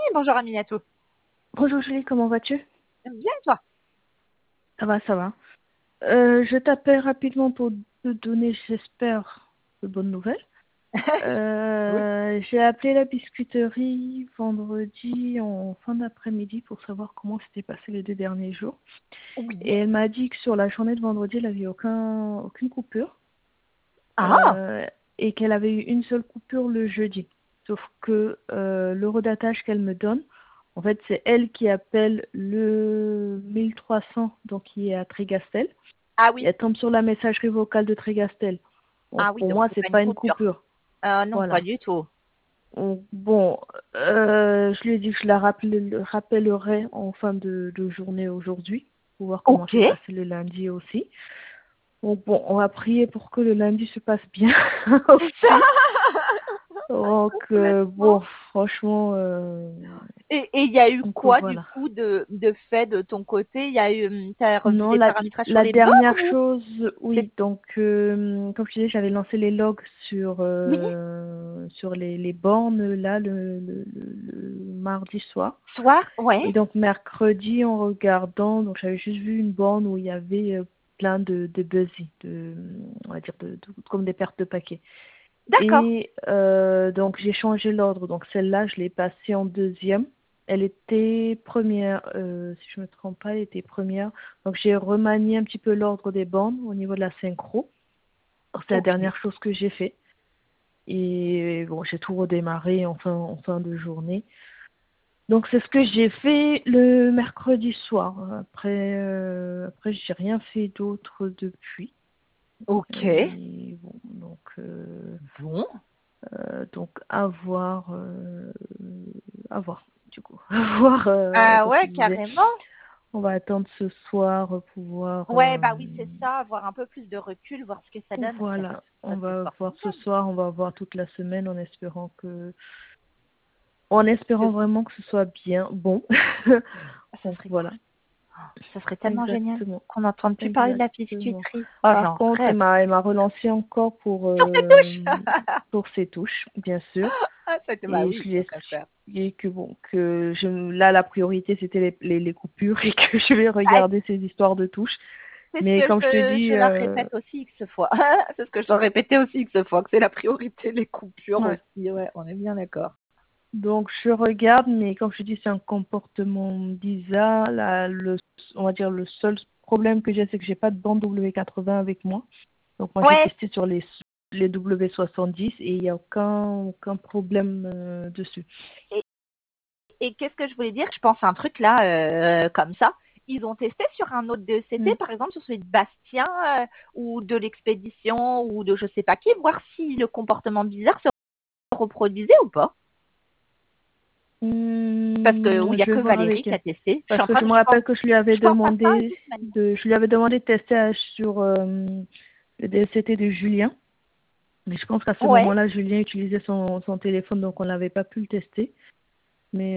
bonjour Aminatou. Bonjour Julie, comment vas-tu? Bien toi? Ça va, ça va. Je t'appelle rapidement pour te donner, j'espère, de bonnes nouvelles. Cool. J'ai appelé la biscuiterie vendredi en fin d'après-midi pour savoir comment s'était passé les 2 derniers jours. Oui. Et elle m'a dit que sur la journée de vendredi, elle n'avait aucune coupure. Ah, euh, et qu'elle avait eu une seule coupure le jeudi. Sauf que l'eurodatage qu'elle me donne, en fait, c'est elle qui appelle le 1300, donc qui est à Trégastel. ah Et oui, elle tombe sur la messagerie vocale de Trégastel. Donc ah oui, pour donc moi, c'est pas c'est une pas une coupure. coupure. Non, pas Voilà. du tout. Donc, bon, je lui ai dit que je la rappellerai en fin de journée aujourd'hui pour voir comment Ok. s'est passé le lundi aussi. Donc bon, on va prier pour que le lundi se passe bien C'est ça. aussi. Donc, Complètement. bon, franchement, Et il y a eu donc quoi du voilà. coup de fait de ton côté? Il y a eu, t'as revu Non, des paramétrages sur la les bords dernière ou chose, c'est... oui, donc, comme je disais, j'avais lancé les logs Oui, sur les bornes, là, le mardi soir. soir, ouais. Et donc, mercredi, en regardant, donc j'avais juste vu une borne où il y avait plein de buzzy, on va dire, comme des pertes de paquets. D'accord. Et donc j'ai changé l'ordre. Donc celle-là, je l'ai passée en deuxième. Elle était première, si je ne me trompe pas, elle était première. Donc j'ai remanié un petit peu l'ordre des bornes au niveau de la synchro. C'est la Ok. dernière chose que j'ai fait. Et bon, j'ai tout redémarré en fin de journée. Donc c'est ce que j'ai fait le mercredi soir. Après j'ai rien fait d'autre depuis. Ok. Et bon, Bon. donc à voir du coup. À voir, Ah comme je te ouais, disais. carrément. On va attendre ce soir pour pouvoir. Ouais, bah oui, c'est ça, avoir un peu plus de recul, voir ce que ça donne en fait. Voilà, Ça, on c'est va voir ce formidable. soir, on va voir toute la semaine en espérant Que vraiment que ce soit bien bon. ça Donc serait voilà, cool. Ça serait tellement génial exactement, qu'on n'entende plus parler de la exactement. biscuiterie. Oh, Par j'en contre, rêve. elle m'a relancé encore Sur tes touches. pour ses touches, bien sûr. Ah, ça, bah Et oui, je lui ai tant qu'à faire. expliqué que bon, là la priorité c'était les coupures et que je vais Ah, regarder ces histoires de touches. c'est ce Mais que comme je te dis, je leur répète aussi X fois. C'est ce que je leur répétais aussi X fois, que c'est la priorité, les coupures ouais. aussi. Ouais, on est bien d'accord. Donc je regarde, mais comme je te dis, c'est un comportement bizarre. Là, on va dire le seul problème que j'ai, c'est que j'ai pas de bande W80 avec moi. Donc moi j'ai Ouais. testé sur les W70 et il n'y a aucun problème dessus. Et, et qu'est-ce que je voulais dire? Je pense à un truc là, comme ça. Ils ont testé sur un autre DECT, Hmm. par exemple sur celui de Bastien ou de l'expédition ou de je sais pas qui, voir si le comportement bizarre se reproduisait ou pas. Parce que où il y a Je vais que voir Valérie avec qui a elle. testé. Parce que je me rappelle que Je pense à ça juste maintenant. je lui avais demandé de tester sur le DCT de Julien. Mais je pense qu'à ce Ouais. moment-là, Julien utilisait son téléphone, donc on n'avait pas pu le tester. Mais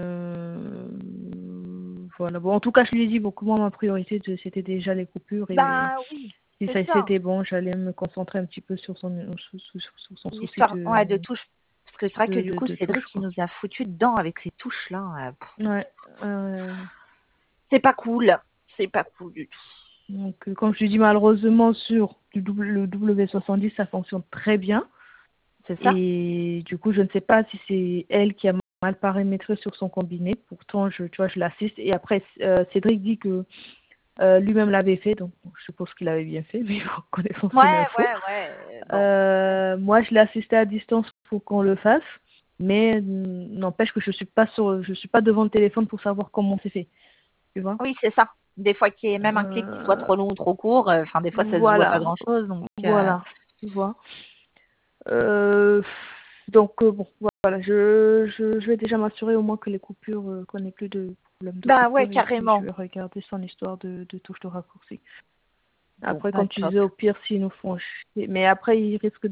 voilà. Bon, en tout cas, je lui ai dit, bon, que moi, ma priorité, c'était déjà les coupures. Et Ben oui, si c'est ça ça. c'était bon, j'allais me concentrer un petit peu sur sur son souci L'histoire ouais, de touches. Parce que c'est vrai que du coup, de Cédric, touche, il quoi. nous a foutu dedans avec ces touches-là. Ouais. C'est pas cool. C'est pas cool du tout. Donc, comme je te dis, malheureusement, sur le W70, ça fonctionne très bien. C'est ça? Et du coup, je ne sais pas si c'est elle qui a mal paramétré sur son combiné. Pourtant, tu vois, je l'assiste. Et après, Cédric dit que lui-même l'avait fait. Donc, bon, je suppose qu'il avait bien fait, mais bon, connaissant son Ouais, info. ouais, ouais. Bon. Moi, je l'ai assisté à distance pour qu'on le fasse. Mais n'empêche que je suis pas devant le téléphone pour savoir comment c'est fait. Tu vois? Oui, c'est ça. Des fois qu'il y ait même un clic qui soit Euh, trop long ou trop court, enfin des fois ça se voit pas voilà. grand-chose. Donc Voilà. Tu vois? Euh, donc bon, voilà, je vais déjà m'assurer au moins que les coupures, qu'on n'ait plus de problème de bah ouais, coupure et puis je carrément. vais regarder son histoire de touche de raccourci. Bon, Après, bah comme tu top. disais, au pire, s'ils nous font chier. Mais après, ils risquent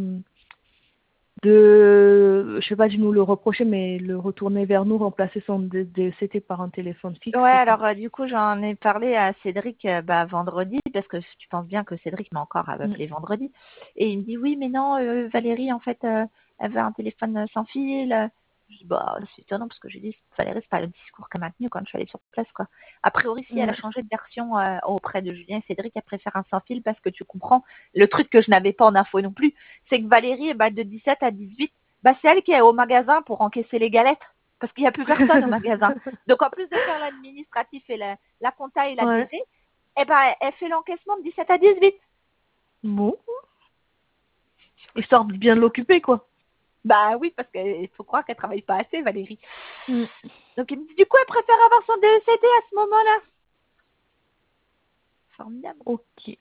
je sais pas de nous le reprocher, mais le retourner vers nous, remplacer son DCT par un téléphone fixe, Ouais, quoi. alors du coup, j'en ai parlé à Cédric bah, vendredi, parce que tu penses bien que Cédric m'a encore Mm. appelé vendredi. Et il me dit, oui, mais non, Valérie, en fait, elle veut un téléphone sans fil. Je dis, bah, c'est étonnant parce que j'ai dit, Valérie, c'est pas le discours qu'elle m'a tenu quand je suis allée sur place, quoi. A priori, si elle a Ouais. changé de version auprès de Julien et Cédric, elle préfère un sans fil parce que tu comprends. Le truc que je n'avais pas en info non plus, c'est que Valérie, bah, de 17 à 18, bah, c'est elle qui est au magasin pour encaisser les galettes. Parce qu'il n'y a plus personne au magasin. Donc, en plus de faire l'administratif et la compta et la Ouais. DG, eh ben, elle fait l'encaissement de 17 à 18. Bon. Histoire de bien l'occuper, quoi. Bah oui, parce qu'il faut croire qu'elle travaille pas assez, Valérie. Mm. Donc, il me dit, du coup, elle préfère avoir son DECT à ce moment-là. Formidable. Ok.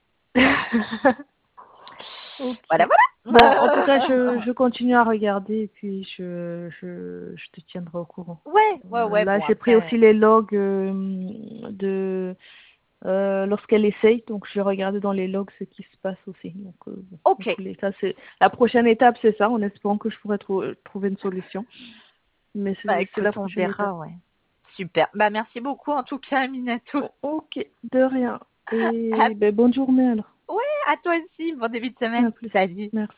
Ok. Voilà, Bon, en tout cas, voilà. je continue à regarder et puis je te tiendrai au courant. Ouais, Là, bon, j'ai pris après. aussi les logs de lorsqu'elle essaye, donc je vais regarder dans les logs ce qui se passe aussi. Donc, bon, dans Ok. tous les cas, c'est la prochaine étape, c'est ça, en espérant que je pourrai trouver une solution. Mais Bah c'est écoute, la on prochaine étape. verra, ouais. Super. Bah merci beaucoup en tout cas, Minato. Ok, de rien. À- Et ben, bonne journée alors. Ouais, à toi aussi. Bon début de semaine. À plus. Salut. Merci.